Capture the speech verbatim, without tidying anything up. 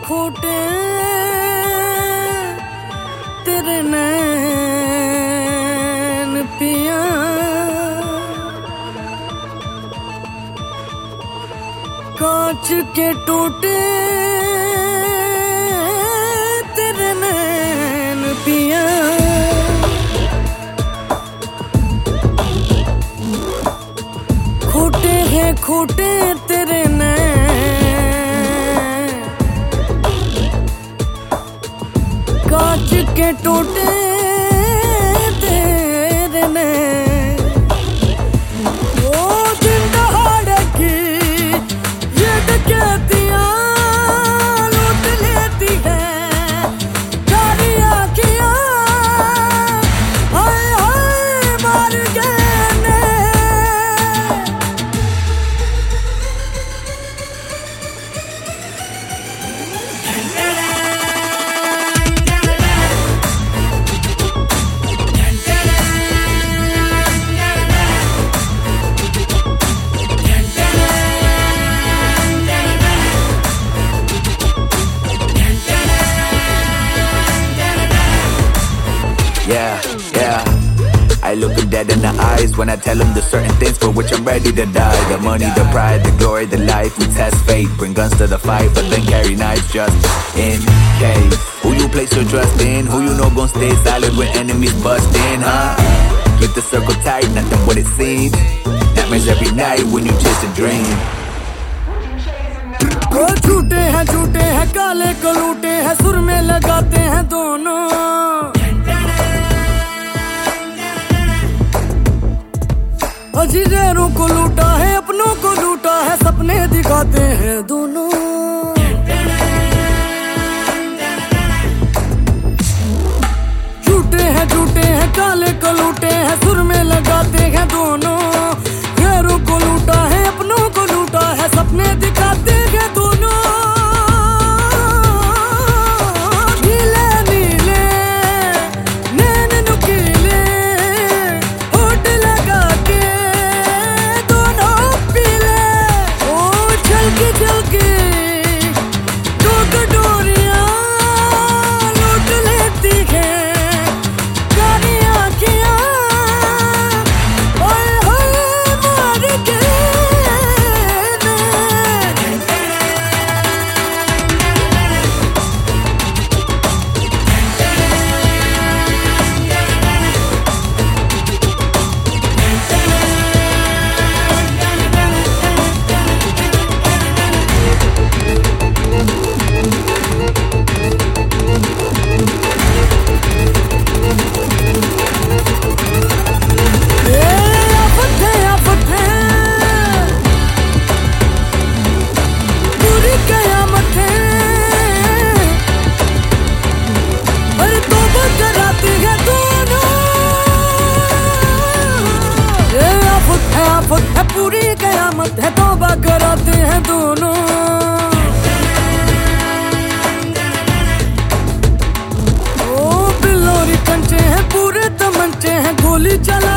खोटे तेरे नैन पिया, कांच के टूटे तेरे नैन पिया। खोटे हैं खोटे तेरे नैन, कांच के टूटे तेरे नैन। ओ दिन दहाड़े की ये डकैतियां लूट लेती है सारी आँखियां, हाय हाय मार गए ने। Yeah, yeah. I look them dead in the eyes when I tell them there's certain things for which I'm ready to die. The money, the pride, the glory, the life. We test fate, bring guns to the fight, but then carry knives just in case. Who you place your trust in? Who you know gon' stay solid when enemies bust in, huh? Keep the circle tight, nothing what it seems. Nightmares every night when you chase a dream. वो झूठे हैं झूठे हैं काले कलूटे हैं, सुर में लगाते हैं दोनों। अजीजों को लूटा है अपनों को लूटा है, सपने दिखाते हैं दोनों। झूठे हैं झूठे हैं काले कलूटे हैं, सुर में लगाते हैं दोनों। गैरों को लूटा है अपनों को लूटा है, सपने दिखाते हैं दोनों। नीले नीले नैन नुकीले होठ लगा के दोनों पीले। ओ झलकी झलकी दो कटोरियां लूट लेती हैं सारी आँखियां, ओए होए मार के है पूरी कयामत है, तौबा कराते हैं दोनों। ओ बिल्लोरी कंचे हैं पूरे तमंचे हैं, गोली चला